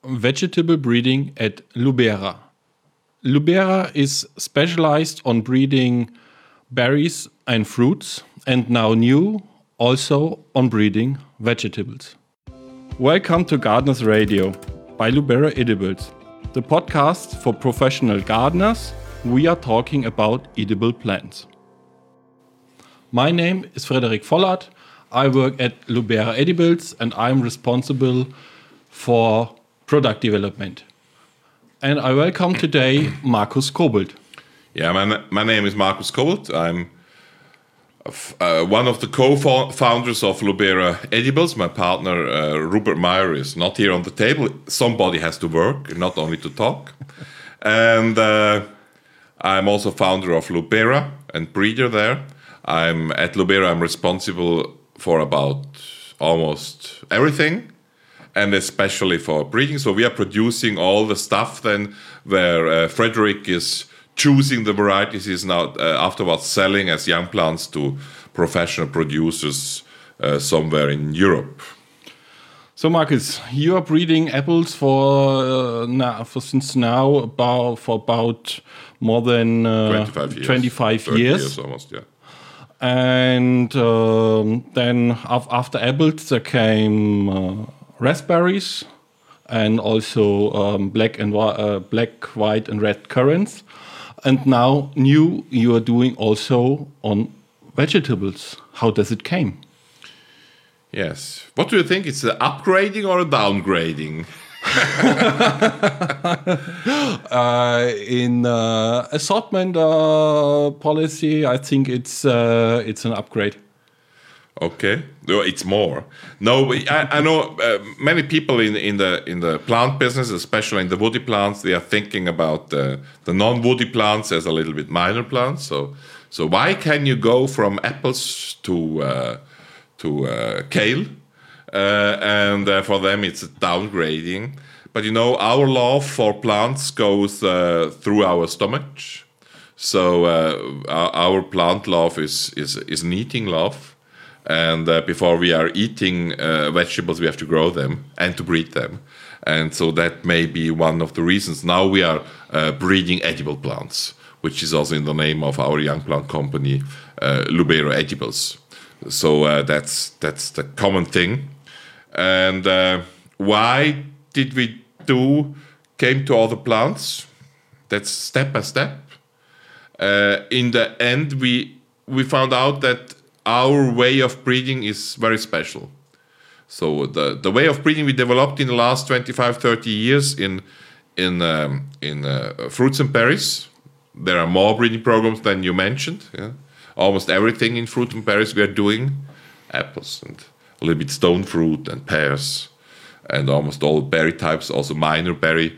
vegetable breeding at Lubera. Lubera is specialized on breeding berries and fruits, and now new also on breeding vegetables. Welcome to Gardeners Radio by Lubera Edibles, the podcast for professional gardeners. We are talking about edible plants. My name is Frederik Vollert. I work at Lubera Edibles and I'm responsible for product development. And I welcome today Markus Kobold. Yeah, my name is Markus Kobold. I'm one of the co-founders of Lubera Edibles. My partner, Rupert Meyer, is not here on the table. Somebody has to work, not only to talk. And I'm also founder of Lubera and breeder there. At Lubera, I'm responsible for about almost everything, and especially for breeding. So we are producing all the stuff then where Frederick is choosing the varieties he's now afterwards selling as young plants to professional producers somewhere in Europe. So Markus, you are breeding apples for about more than 25 years. Almost, yeah. And then after apples there came raspberries and also black, white, and red currants. And now you are doing also on vegetables. How does it came? Yes. What do you think? It's an upgrading or a downgrading? In assortment policy, I think it's an upgrade. Okay, no, it's more. No, I know many people in the plant business, especially in the woody plants, they are thinking about the non-woody plants as a little bit minor plants. So why can you go from apples to kale? And for them it's a downgrading. But our love for plants goes through our stomach. So our plant love is an eating love. And before we are eating vegetables, we have to grow them and to breed them. And so that may be one of the reasons. Now we are breeding edible plants, which is also in the name of our young plant company, Lubera Edibles. So that's the common thing. And why did we came to other plants? That's step by step. In the end, we found out that our way of breeding is very special. So the way of breeding we developed in the last 25, 30 years in fruits and berries. There are more breeding programs than you mentioned. Yeah? Almost everything in fruit and berries we are doing. Apples and a little bit stone fruit and pears and almost all berry types, also minor berry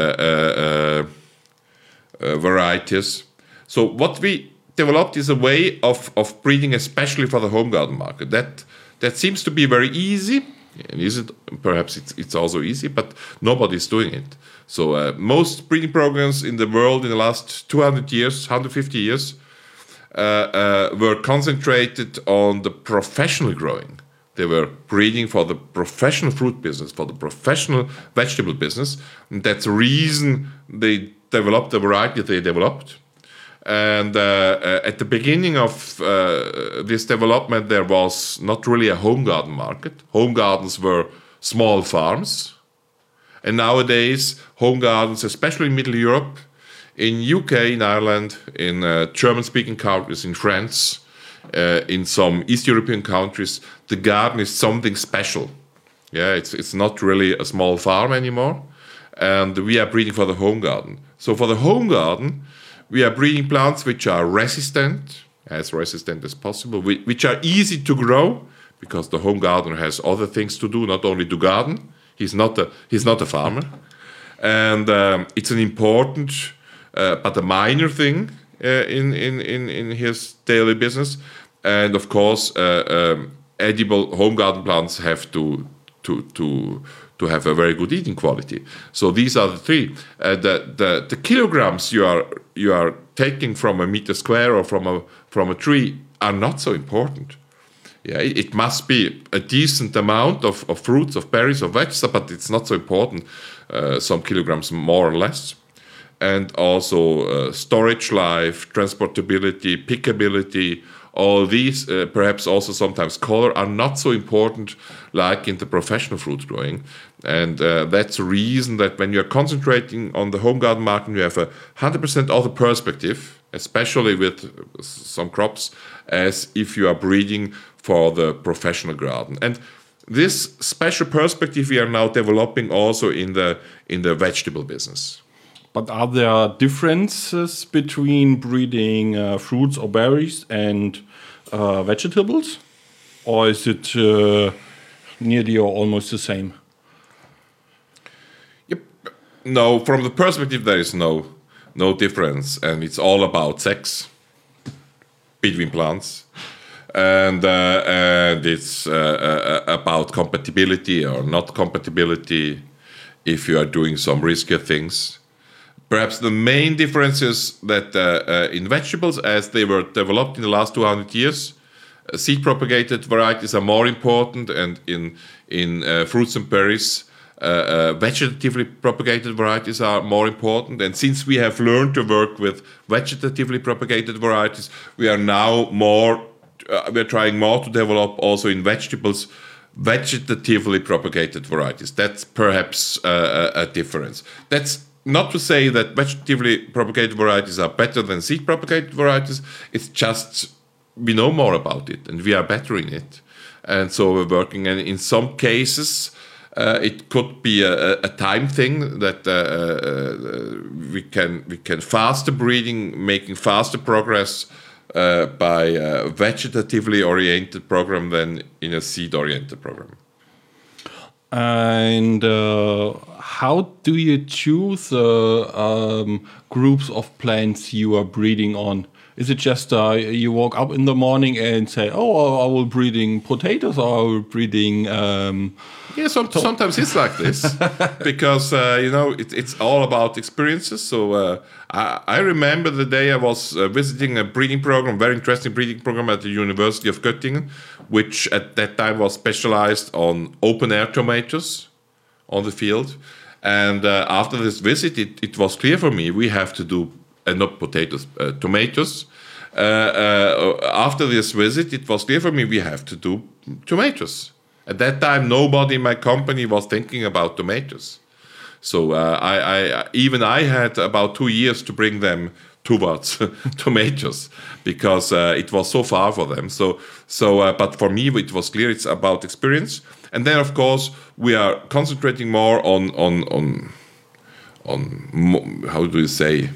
varieties. So what we developed is a way of breeding, especially for the home garden market. That seems to be very easy. And is it? Perhaps it's also easy, but nobody's doing it. So most breeding programs in the world in the last 200 years, 150 years, were concentrated on the professional growing. They were breeding for the professional fruit business, for the professional vegetable business. And that's the reason they developed the variety they developed. And at the beginning of this development, there was not really a home garden market. Home gardens were small farms. And nowadays, home gardens, especially in Middle Europe, in UK, in Ireland, in German-speaking countries, in France, in some East European countries, the garden is something special. Yeah, it's not really a small farm anymore. And we are breeding for the home garden. So for the home garden, we are breeding plants which are resistant as possible, which are easy to grow, because the home gardener has other things to do, not only to garden. He's not a farmer. And it's an important but a minor thing in his daily business. And of course, edible home garden plants have to have a very good eating quality. So these are the three. The kilograms you are taking from a meter square or from a tree are not so important. Yeah, it must be a decent amount of fruits, of berries, of vegetables, but it's not so important, some kilograms more or less. And also storage life, transportability, pickability, all these, perhaps also sometimes color, are not so important like in the professional fruit growing. And that's the reason that when you're concentrating on the home garden market, you have a 100% other perspective, especially with some crops, as if you are breeding for the professional garden. And this special perspective we are now developing also in the vegetable business. But are there differences between breeding fruits or berries and vegetables? Or is it nearly or almost the same? Yep. No, from the perspective, there is no difference. And it's all about sex between plants. And it's about compatibility or not compatibility if you are doing some riskier things. Perhaps the main difference is that in vegetables, as they were developed in the last 200 years, seed-propagated varieties are more important, and in fruits and berries, vegetatively propagated varieties are more important. And since we have learned to work with vegetatively propagated varieties, we are now we're trying more to develop also in vegetables vegetatively propagated varieties. That's perhaps a difference. That's not to say that vegetatively propagated varieties are better than seed propagated varieties. It's just we know more about it and we are better in it. And so we're working. And in some cases, it could be a time thing that we can faster breeding, making faster progress by a vegetatively oriented program than in a seed-oriented program. And how do you choose groups of plants you are breeding on? Is it just you woke up in the morning and say, "Oh, I will breeding potatoes," or I will breeding? Yeah, sometimes it's like this because it's all about experiences. So I remember the day I was visiting a breeding program, very interesting breeding program at the University of Göttingen, which at that time was specialized on open air tomatoes on the field. And after this visit, it was clear for me we have to do not potatoes, tomatoes. After this visit, it was clear for me we have to do tomatoes. At that time, nobody in my company was thinking about tomatoes. So I had about 2 years to bring them towards tomatoes because it was so far for them. But for me, it was clear it's about experience. And then, of course, we are concentrating more on how do you say,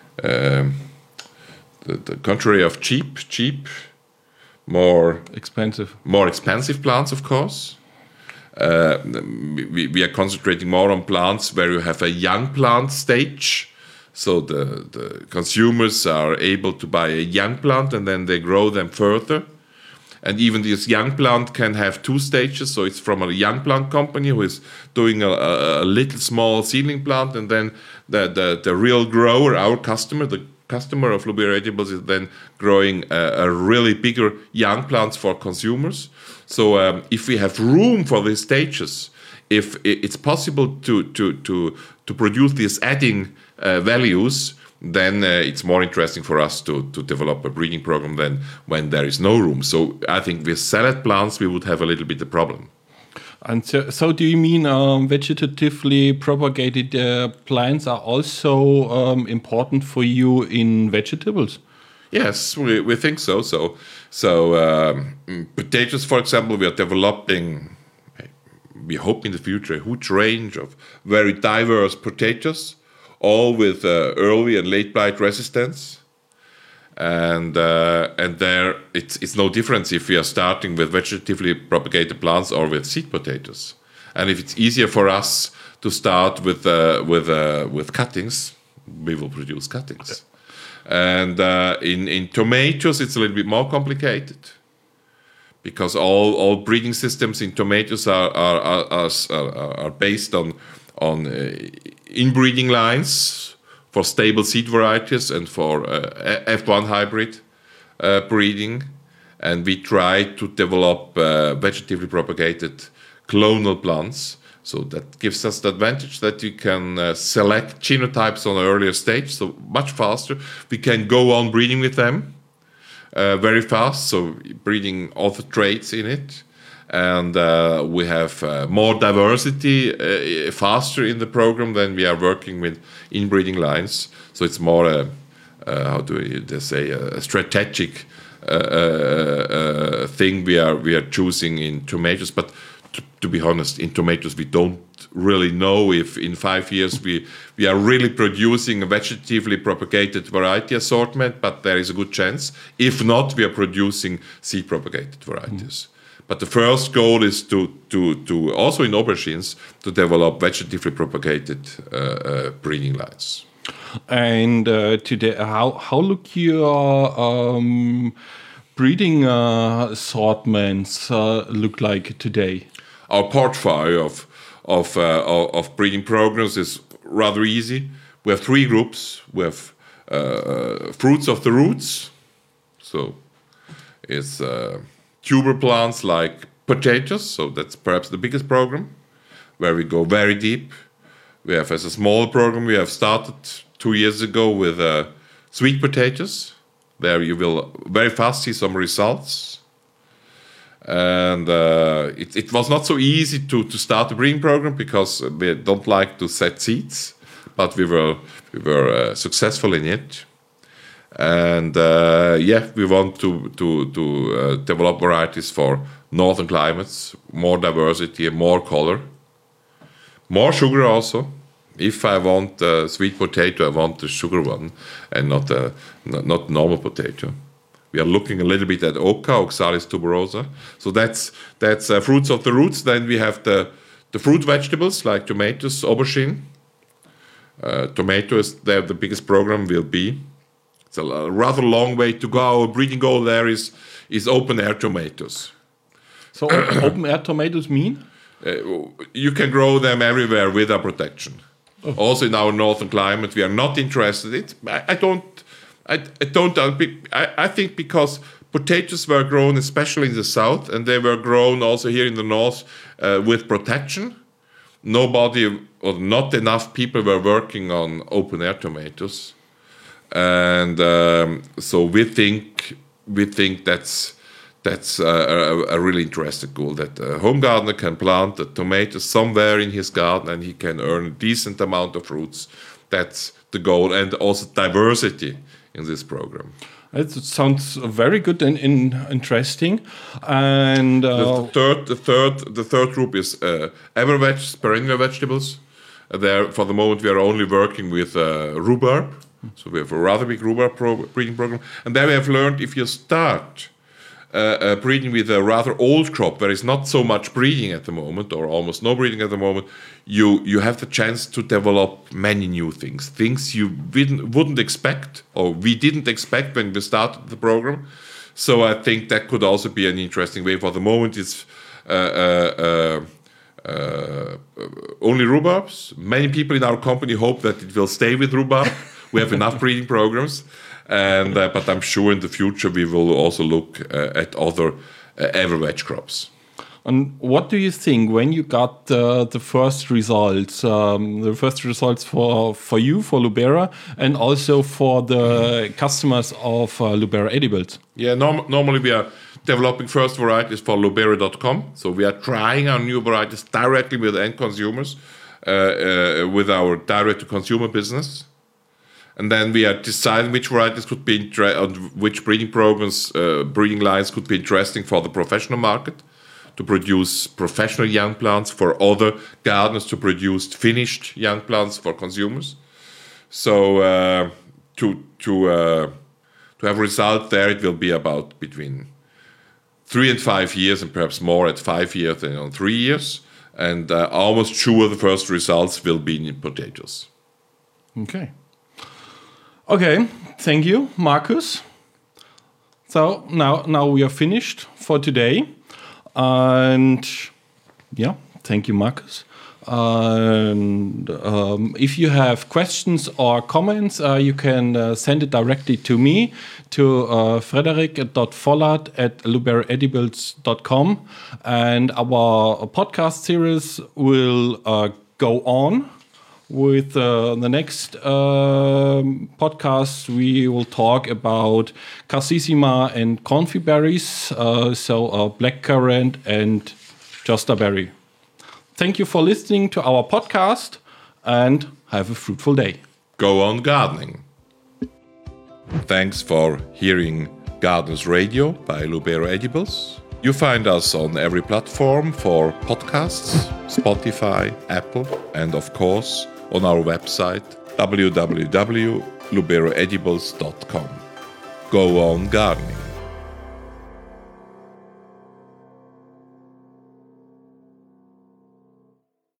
the contrary of cheap, more expensive plants, of course. We are concentrating more on plants where you have a young plant stage. So the consumers are able to buy a young plant and then they grow them further. And even this young plant can have 2 stages. So it's from a young plant company who is doing a little small seedling plant, and then the real grower, our customer, the customer of Lubera Edibles, is then growing a really bigger young plants for consumers. So if we have room for these stages, if it's possible to produce these adding values, then it's more interesting for us to develop a breeding program than when there is no room. So I think with salad plants, we would have a little bit of problem. And so do you mean vegetatively propagated plants are also important for you in vegetables? Yes, we think so. So potatoes, for example, we are developing, we hope in the future, a huge range of very diverse potatoes, all with early and late blight resistance. And there it's no difference if we are starting with vegetatively propagated plants or with seed potatoes. And if it's easier for us to start with cuttings, we will produce cuttings. And in tomatoes, it's a little bit more complicated because all breeding systems in tomatoes are based on inbreeding lines for stable seed varieties and for F1 hybrid breeding. and we try to develop vegetatively propagated clonal plants. So that gives us the advantage that you can select genotypes on an earlier stage, so much faster. We can go on breeding with them very fast, so breeding all the traits in it. And we have more diversity faster in the program than we are working with inbreeding lines. So it's more, they say, a strategic thing we are choosing in tomatoes. But to be honest, in tomatoes, we don't really know if in 5 years we are really producing a vegetatively propagated variety assortment, but there is a good chance. If not, we are producing seed propagated varieties. But the first goal is to also in aubergines to develop vegetatively propagated breeding lines. And today, how look your breeding assortments look like today? Our portfolio of breeding programs is rather easy. We have 3 groups. We have fruits of the roots, so it's tuber plants like potatoes, so that's perhaps the biggest program, where we go very deep. We have, as a small program, we have started 2 years ago with sweet potatoes. There you will very fast see some results. And it was not so easy to start a breeding program because we don't like to set seeds, but we were successful in it. And we want to develop varieties for northern climates, more diversity and more color, more sugar also. If I want a sweet potato, I want a sugar one and not normal potato. We are looking a little bit at Oxalis tuberosa. So that's fruits of the roots. Then we have the fruit vegetables like tomatoes, aubergine. Tomatoes, the biggest program will be. It's a rather long way to go. Our breeding goal there is open air tomatoes. So open air tomatoes mean? You can grow them everywhere without protection. Oh. Also in our northern climate, we are not interested. I think because potatoes were grown especially in the south, and they were grown also here in the north with protection. Nobody or not enough people were working on open air tomatoes, and so we think that's a really interesting goal, that a home gardener can plant a tomato somewhere in his garden and he can earn a decent amount of fruits. That's the goal, and also diversity in this program. It sounds very good and interesting. And the third group is everveg, perennial vegetables. There, for the moment, we are only working with rhubarb. So we have a rather big rhubarb breeding program. And there we have learned if you start breeding with a rather old crop, there is not so much breeding at the moment, or almost no breeding at the moment, you have the chance to develop many new things you wouldn't expect, or we didn't expect when we started the program. So I think that could also be an interesting way. For the moment, it's only rhubarbs. Many people in our company hope that it will stay with rhubarb. We have enough breeding programs. And but I'm sure in the future we will also look at other everveg crops. And what do you think when you got the first results? The first results for you, for Lubera, and also for the customers of Lubera Edibles? Yeah, normally we are developing first varieties for Lubera.com. So we are trying our new varieties directly with end consumers, with our direct-to-consumer business. And then we are deciding which varieties could be which breeding programs, breeding lines could be interesting for the professional market, to produce professional young plants, for other gardeners to produce finished young plants for consumers. So to have a result there, it will be about between 3 and 5 years, and perhaps more at 5 years than on 3 years. And almost sure the first results will be in potatoes. Okay, thank you, Markus. So now we are finished for today. And yeah, thank you, Markus. And if you have questions or comments, you can send it directly to me, to frederick.vollard@luberoedibles.com. And our podcast series will go on. With the next podcast, we will talk about Cassissima and Confit berries, so blackcurrant and Josta berry. Thank you for listening to our podcast and have a fruitful day. Go on gardening. Thanks for hearing Gardeners Radio by Lubero Edibles. You find us on every platform for podcasts, Spotify, Apple, and of course on our website www.luberoedibles.com. Go on gardening.